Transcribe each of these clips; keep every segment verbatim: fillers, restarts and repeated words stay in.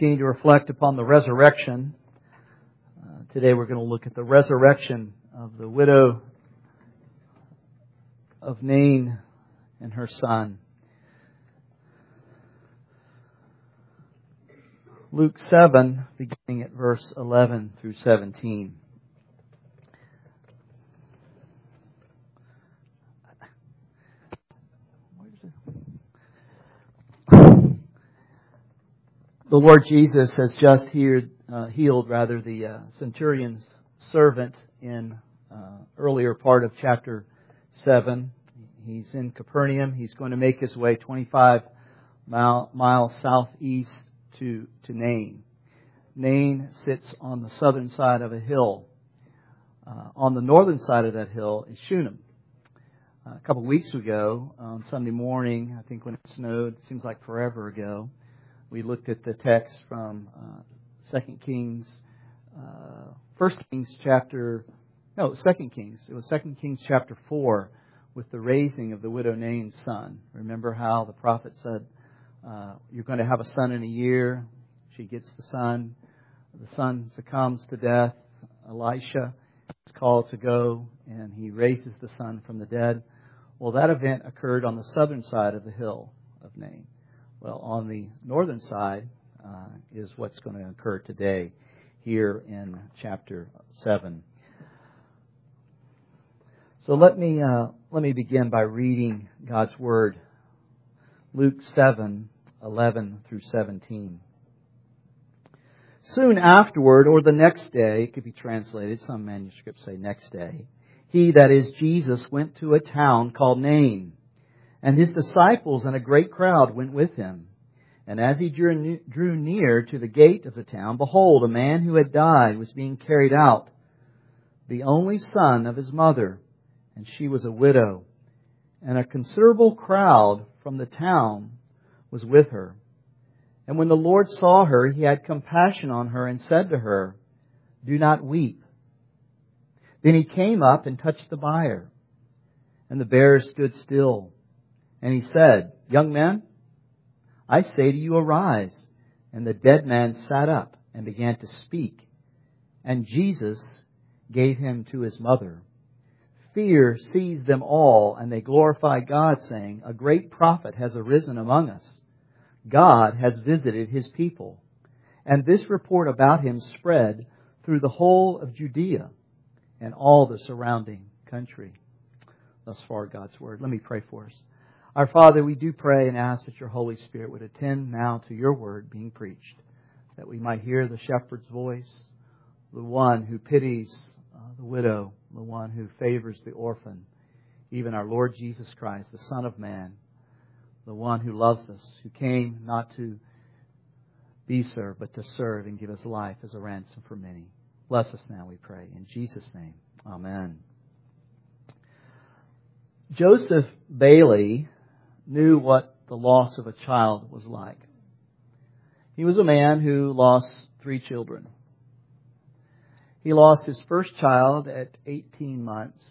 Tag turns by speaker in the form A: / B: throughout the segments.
A: To reflect upon the resurrection. Uh, today we're going to look at the resurrection of the widow of Nain and her son. Luke seven, beginning at verse eleven through seventeen. The Lord Jesus has just healed, uh, healed rather the uh, centurion's servant in uh, earlier part of chapter seven. He's in Capernaum. He's going to make his way twenty-five mile, miles southeast to, to Nain. Nain sits on the southern side of a hill. Uh, on the northern side of that hill is Shunem. Uh, a couple of weeks ago, on Sunday morning, I think when it snowed, it seems like forever ago, we looked at the text from uh, Second Kings, uh, First Kings chapter, no, Second Kings. It was Second Kings chapter four with the raising of the widow Nain's son. Remember how the prophet said, uh, "You're going to have a son in a year." She gets the son. The son succumbs to death. Elisha is called to go, and he raises the son from the dead. Well, that event occurred on the southern side of the hill of Nain. Well, on the northern side uh, is what's going to occur today here in chapter seven. So let me uh, let me begin by reading God's Word. Luke seven, eleven through seventeen. Soon afterward, or the next day, it could be translated, some manuscripts say next day, he, that is Jesus, went to a town called Nain. And his disciples and a great crowd went with him. And as he drew near to the gate of the town, behold, a man who had died was being carried out, the only son of his mother, and she was a widow. And a considerable crowd from the town was with her. And when the Lord saw her, he had compassion on her and said to her, "Do not weep." Then he came up and touched the bier, and the bearers stood still. And he said, "Young man, I say to you, arise." And the dead man sat up and began to speak. And Jesus gave him to his mother. Fear seized them all, and they glorified God, saying, "A great prophet has arisen among us. God has visited his people." And this report about him spread through the whole of Judea and all the surrounding country. Thus far, God's Word. Let me pray for us. Our Father, we do pray and ask that your Holy Spirit would attend now to your word being preached, that we might hear the shepherd's voice, the one who pities uh, the widow, the one who favors the orphan, even our Lord Jesus Christ, the Son of Man, the one who loves us, who came not to be served, but to serve and give his life as a ransom for many. Bless us now, we pray. In Jesus' name, amen. Joseph Bailey knew what the loss of a child was like. He was a man who lost three children. He lost his first child at eighteen months.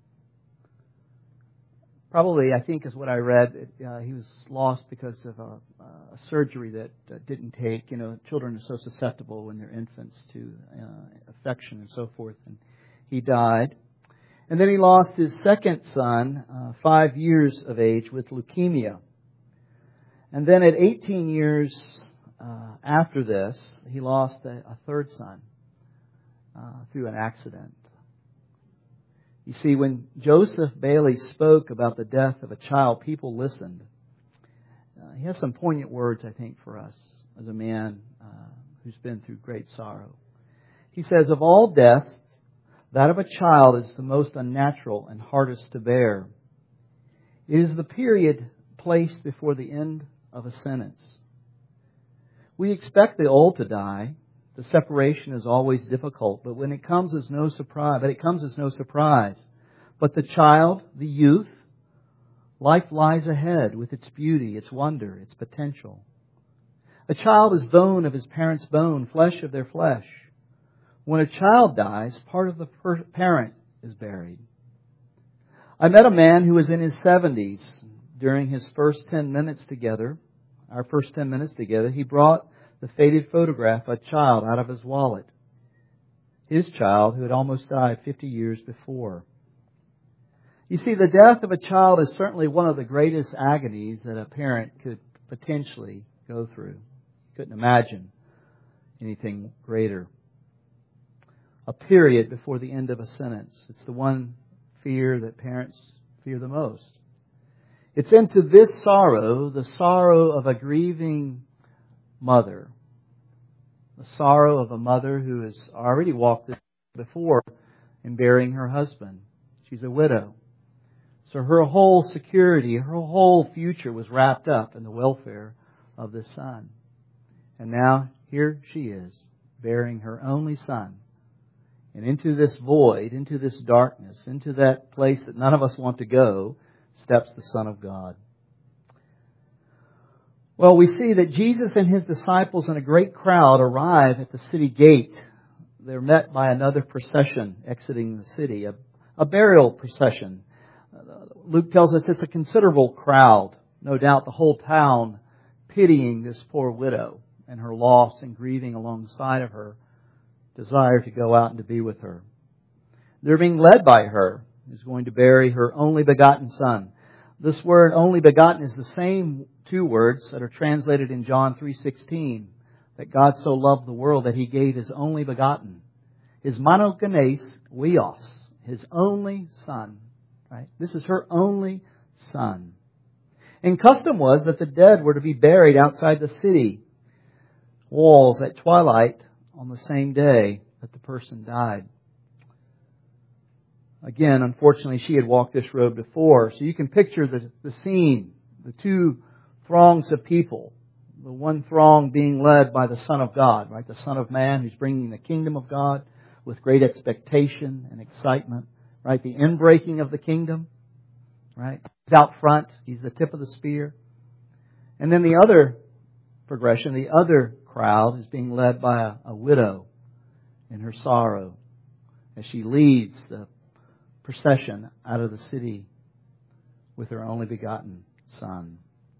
A: Probably, I think, is what I read. Uh, he was lost because of a, a surgery that uh, didn't take. You know, children are so susceptible when they're infants to uh, affection and so forth. And he died. And then he lost his second son, uh, five years of age, with leukemia. And then at eighteen years uh, after this, he lost a, a third son uh, through an accident. You see, when Joseph Bailey spoke about the death of a child, people listened. Uh, he has some poignant words, I think, for us as a man uh, who's been through great sorrow. He says, "Of all deaths, that of a child is the most unnatural and hardest to bear. It is the period placed before the end of a sentence. We expect the old to die. The separation is always difficult, but when it comes as no surprise, but it comes as no surprise. But the child, the youth, life lies ahead with its beauty, its wonder, its potential. A child is bone of his parent's bone, flesh of their flesh. When a child dies, part of the parent is buried. I met a man who was in his seventies. During his first ten minutes together, our first ten minutes together, he brought the faded photograph of a child out of his wallet. His child who had almost died fifty years before. You see, the death of a child is certainly one of the greatest agonies that a parent could potentially go through. Couldn't imagine anything greater. A period before the end of a sentence. It's the one fear that parents fear the most. It's into this sorrow, the sorrow of a grieving mother. The sorrow of a mother who has already walked this before in burying her husband. She's a widow. So her whole security, her whole future was wrapped up in the welfare of this son. And now here she is, bearing her only son. And into this void, into this darkness, into that place that none of us want to go, steps the Son of God. Well, we see that Jesus and His disciples and a great crowd arrive at the city gate. They're met by another procession exiting the city, a, a burial procession. Luke tells us it's a considerable crowd. No doubt the whole town pitying this poor widow and her loss and grieving alongside of her desire to go out and to be with her. They're being led by her, who's going to bury her only begotten son. This word only begotten is the same two words that are translated in John three sixteen. That God so loved the world that He gave His only begotten. His monogenes huios, His only son. Right? This is her only son. And custom was that the dead were to be buried outside the city walls at twilight on the same day that the person died. Again, unfortunately, she had walked this road before. So you can picture the, the scene, the two throngs of people. The one throng being led by the Son of God, right? The Son of Man who's bringing the kingdom of God with great expectation and excitement, right? The inbreaking of the kingdom, right? He's out front. He's the tip of the spear. And then the other progression, the other crowd is being led by a, a widow in her sorrow as she leads the procession out of the city with her only begotten son.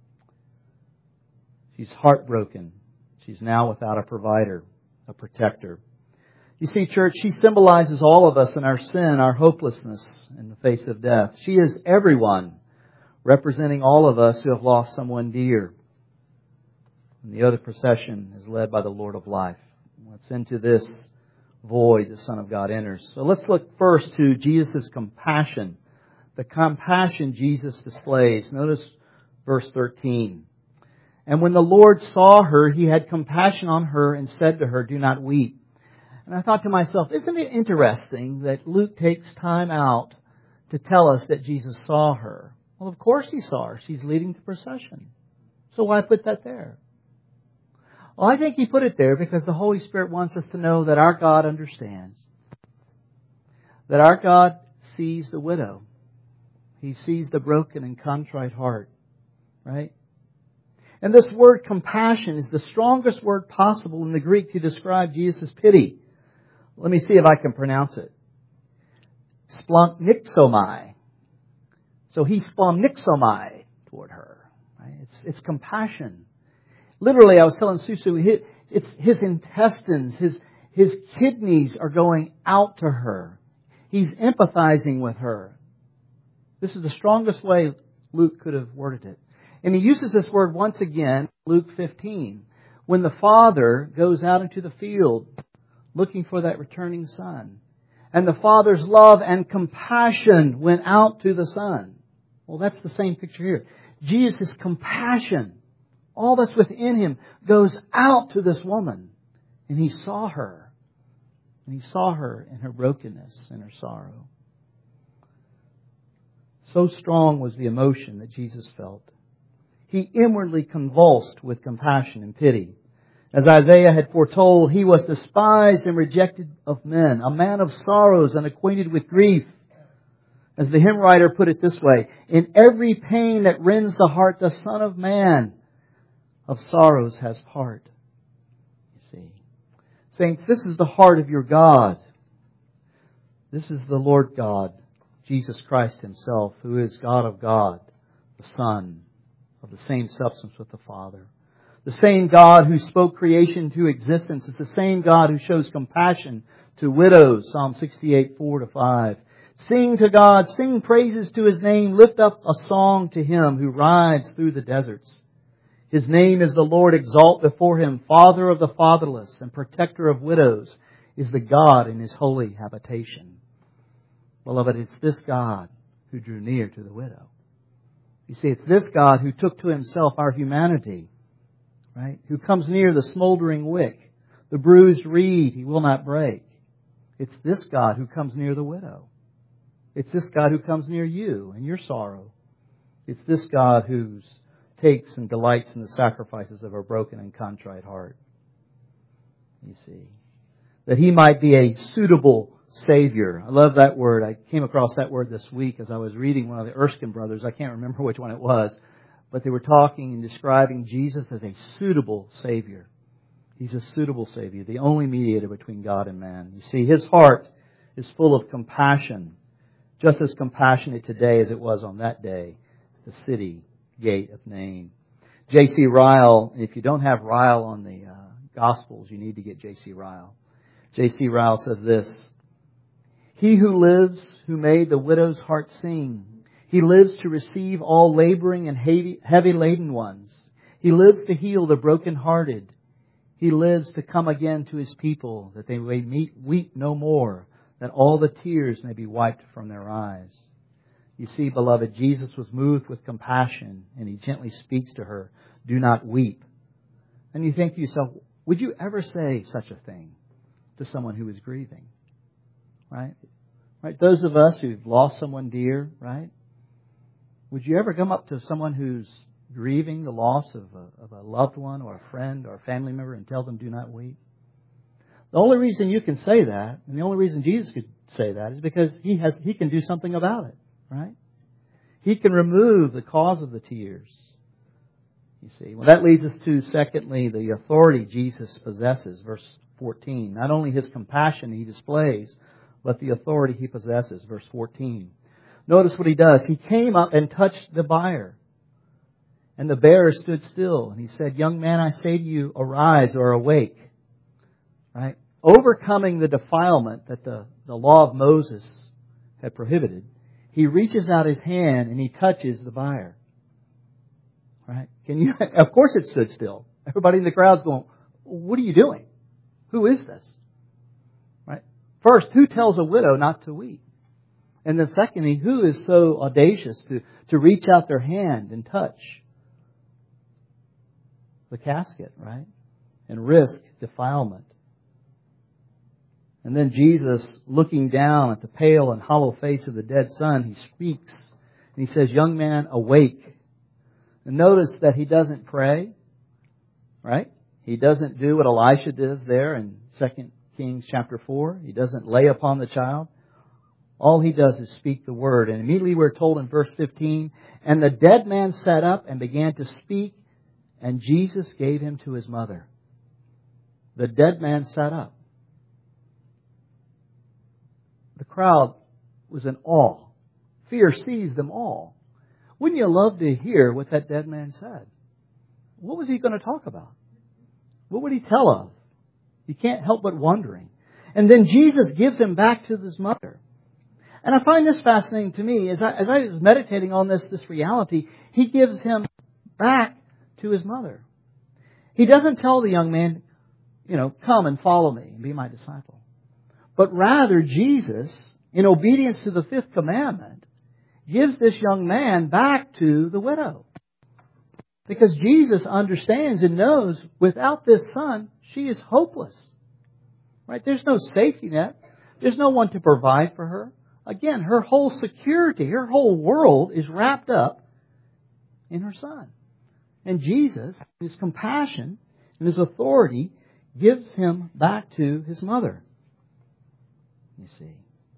A: She's heartbroken. She's now without a provider, a protector. You see, church, she symbolizes all of us in our sin, our hopelessness in the face of death. She is everyone, representing all of us who have lost someone dear. And the other procession is led by the Lord of life. It's into this void the Son of God enters. So let's look first to Jesus' compassion. The compassion Jesus displays. Notice verse thirteen. And when the Lord saw her, He had compassion on her and said to her, "Do not weep." And I thought to myself, isn't it interesting that Luke takes time out to tell us that Jesus saw her? Well, of course He saw her. She's leading the procession. So why put that there? Well, I think He put it there because the Holy Spirit wants us to know that our God understands. That our God sees the widow. He sees the broken and contrite heart. Right? And this word compassion is the strongest word possible in the Greek to describe Jesus' pity. Let me see if I can pronounce it. Splomnixomai. So He splomnixomai toward her. Right? It's, it's compassion. Literally, I was telling Susu, it's his intestines, his, his kidneys are going out to her. He's empathizing with her. This is the strongest way Luke could have worded it. And he uses this word once again, Luke fifteen, when the father goes out into the field looking for that returning son. And the father's love and compassion went out to the son. Well, that's the same picture here. Jesus' compassion, all that's within Him, goes out to this woman. And He saw her. And He saw her in her brokenness and her sorrow. So strong was the emotion that Jesus felt. He inwardly convulsed with compassion and pity. As Isaiah had foretold, He was despised and rejected of men, a man of sorrows and acquainted with grief. As the hymn writer put it this way, in every pain that rends the heart, the Son of Man of sorrows has part. You see. Saints, this is the heart of your God. This is the Lord God, Jesus Christ Himself, who is God of God, the Son, of the same substance with the Father. The same God who spoke creation into existence is the same God who shows compassion to widows. Psalm sixty-eight, four to five. Sing to God, sing praises to His name, lift up a song to Him who rides through the deserts. His name is the Lord, exalt before Him. Father of the fatherless and protector of widows is the God in His holy habitation. Beloved, it's this God who drew near to the widow. You see, it's this God who took to Himself our humanity, right? Who comes near the smoldering wick, the bruised reed He will not break. It's this God who comes near the widow. It's this God who comes near you and your sorrow. It's this God who takes and delights in the sacrifices of a broken and contrite heart. You see, that He might be a suitable Savior. I love that word. I came across that word this week as I was reading one of the Erskine brothers. I can't remember which one it was, but they were talking and describing Jesus as a suitable Savior. He's a suitable Savior, the only mediator between God and man. You see, His heart is full of compassion, just as compassionate today as it was on that day, the city gate of Nain. J C Ryle, if you don't have Ryle on the uh, Gospels, you need to get J C Ryle. J C Ryle says this: He who lives, who made the widow's heart sing, He lives to receive all laboring and heavy, heavy laden ones. He lives to heal the brokenhearted. He lives to come again to His people, that they may meet, weep no more, that all the tears may be wiped from their eyes. You see, beloved, Jesus was moved with compassion, and He gently speaks to her, do not weep. And you think to yourself, would you ever say such a thing to someone who is grieving? Right? Right? Those of us who've lost someone dear, right? Would you ever come up to someone who's grieving the loss of a, of a loved one or a friend or a family member and tell them, do not weep? The only reason you can say that, and the only reason Jesus could say that, is because He has He can do something about it, right? He can remove the cause of the tears. You see, well, that leads us to, secondly, the authority Jesus possesses, verse fourteen. Not only His compassion He displays, but the authority He possesses, verse fourteen. Notice what He does. He came up and touched the bier. And the bearer stood still. And He said, young man, I say to you, arise or awake. Right? Overcoming the defilement that the, the law of Moses had prohibited, He reaches out His hand and He touches the bier. Right? Can you? Of course it stood still. Everybody in the crowd's going, what are you doing? Who is this? Right? First, who tells a widow not to weep? And then secondly, who is so audacious to, to reach out their hand and touch the casket, right? And risk defilement. And then Jesus, looking down at the pale and hollow face of the dead son, He speaks. And He says, young man, awake. And notice that He doesn't pray, right? He doesn't do what Elisha does there in Second Kings chapter four. He doesn't lay upon the child. All He does is speak the word. And immediately we're told in verse fifteen, and the dead man sat up and began to speak, and Jesus gave him to his mother. The dead man sat up. The crowd was in awe. Fear seized them all. Wouldn't you love to hear what that dead man said? What was he going to talk about? What would he tell of? You can't help but wondering. And then Jesus gives him back to his mother. And I find this fascinating to me. As I, as I was meditating on this, this reality, He gives him back to his mother. He doesn't tell the young man, you know, come and follow me and be my disciple. But rather, Jesus, in obedience to the fifth commandment, gives this young man back to the widow. Because Jesus understands and knows without this son, she is hopeless. Right? There's no safety net. There's no one to provide for her. Again, her whole security, her whole world is wrapped up in her son. And Jesus, His compassion and His authority, gives him back to his mother. You see.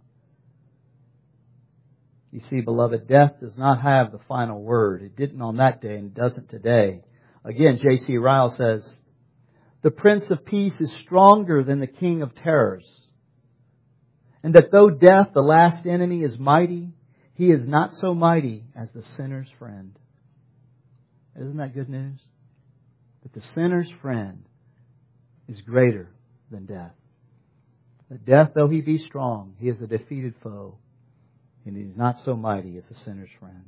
A: You see, beloved, death does not have the final word. It didn't on that day and it doesn't today. Again, J C Ryle says, the Prince of Peace is stronger than the King of Terrors. And that though death, the last enemy, is mighty, He is not so mighty as the sinner's friend. Isn't that good news? But the sinner's friend is greater than death. That death, though he be strong, he is a defeated foe. And he is not so mighty as the sinner's friend.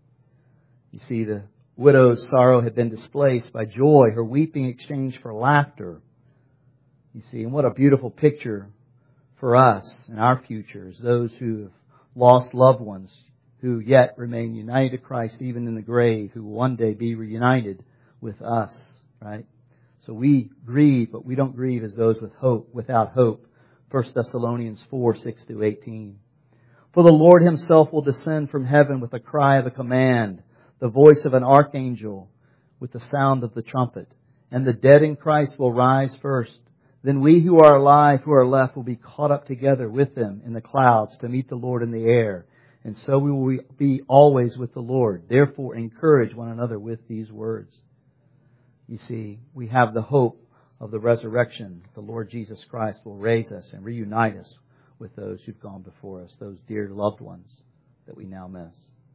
A: You see, the widow's sorrow had been displaced by joy, her weeping exchanged for laughter. You see, and what a beautiful picture for us and our futures, those who have lost loved ones, who yet remain united to Christ even in the grave, who will one day be reunited with us, right? So we grieve, but we don't grieve as those with hope, without hope. First Thessalonians four, six through eighteen. For the Lord Himself will descend from heaven with a cry of a command, the voice of an archangel, with the sound of the trumpet. And the dead in Christ will rise first. Then we who are alive, who are left, will be caught up together with them in the clouds to meet the Lord in the air. And so we will be always with the Lord. Therefore, encourage one another with these words. You see, we have the hope of the resurrection. The Lord Jesus Christ will raise us and reunite us with those who've gone before us, those dear loved ones that we now miss.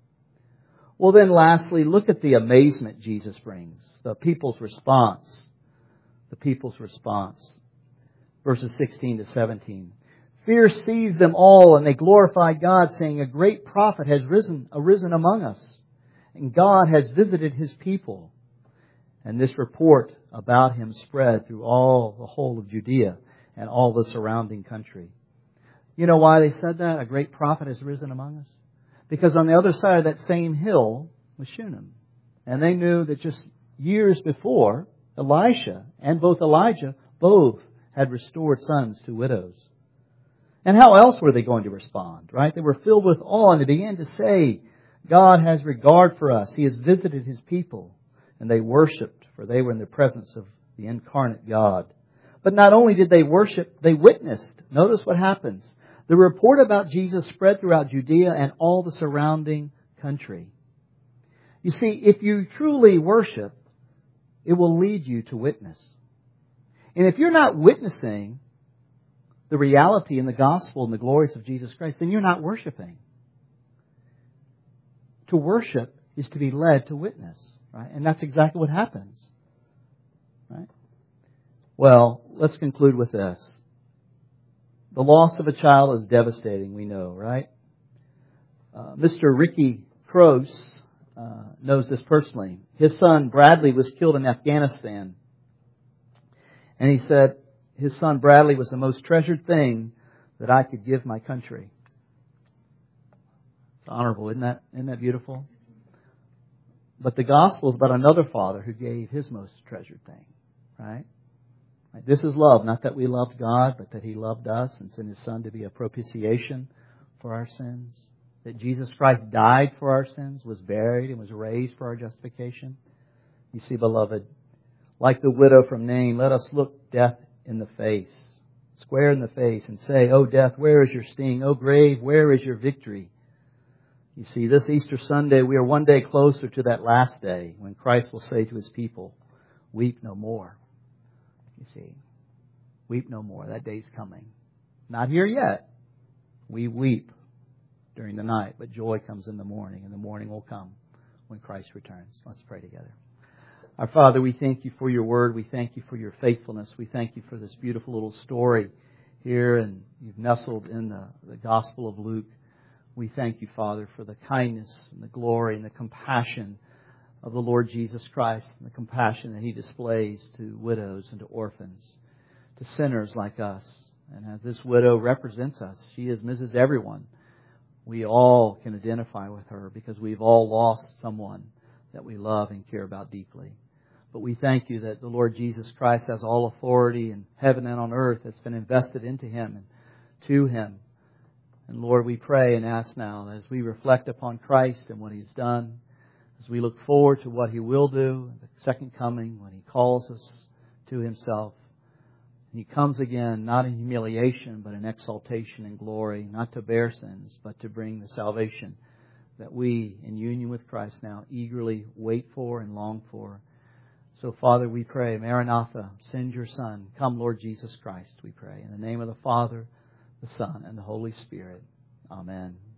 A: Well, then lastly, look at the amazement Jesus brings. The people's response. The people's response. Verses sixteen to seventeen. Fear seized them all, and they glorified God, saying, a great prophet has risen, arisen among us, and God has visited His people. And this report about Him spread through all the whole of Judea and all the surrounding country. You know why they said that? A great prophet has risen among us? Because on the other side of that same hill was Shunem. And they knew that just years before, Elisha and both Elijah both had restored sons to widows. And how else were they going to respond, right? They were filled with awe and they began to say, God has regard for us. He has visited His people. And they worshipped, for they were in the presence of the incarnate God. But not only did they worship, they witnessed. Notice what happens. The report about Jesus spread throughout Judea and all the surrounding country. You see, if you truly worship, it will lead you to witness. And if you're not witnessing the reality and the gospel and the glories of Jesus Christ, then you're not worshiping. To worship is to be led to witness, right? And that's exactly what happens, right? Well, let's conclude with this. The loss of a child is devastating, we know, right? Uh, Mister Ricky Kroos uh, knows this personally. His son Bradley was killed in Afghanistan. And he said his son Bradley was the most treasured thing that I could give my country. It's honorable, isn't that, isn't that beautiful? But the gospel is about another father who gave his most treasured thing, right? This is love, not that we loved God, but that He loved us and sent His Son to be a propitiation for our sins. That Jesus Christ died for our sins, was buried, and was raised for our justification. You see, beloved, like the widow from Nain, let us look death in the face, square in the face, and say, "O death, where is your sting? O grave, where is your victory?" You see, this Easter Sunday, we are one day closer to that last day when Christ will say to His people, "Weep no more." You see, weep no more. That day's coming. Not here yet. We weep during the night, but joy comes in the morning, and the morning will come when Christ returns. Let's pray together. Our Father, we thank You for Your word. We thank You for Your faithfulness. We thank You for this beautiful little story here, and You've nestled in the, the Gospel of Luke. We thank You, Father, for the kindness and the glory and the compassion of the Lord Jesus Christ, and the compassion that He displays to widows and to orphans, to sinners like us. And as this widow represents us, she is Missus Everyone. We all can identify with her because we've all lost someone that we love and care about deeply. But we thank You that the Lord Jesus Christ has all authority in heaven and on earth that's been invested into Him and to Him. And Lord, we pray and ask now as we reflect upon Christ and what He's done, as we look forward to what He will do, the second coming, when He calls us to Himself. And He comes again, not in humiliation, but in exaltation and glory, not to bear sins, but to bring the salvation that we, in union with Christ now, eagerly wait for and long for. So, Father, we pray, Maranatha, send Your Son. Come, Lord Jesus Christ, we pray. In the name of the Father, the Son, and the Holy Spirit. Amen.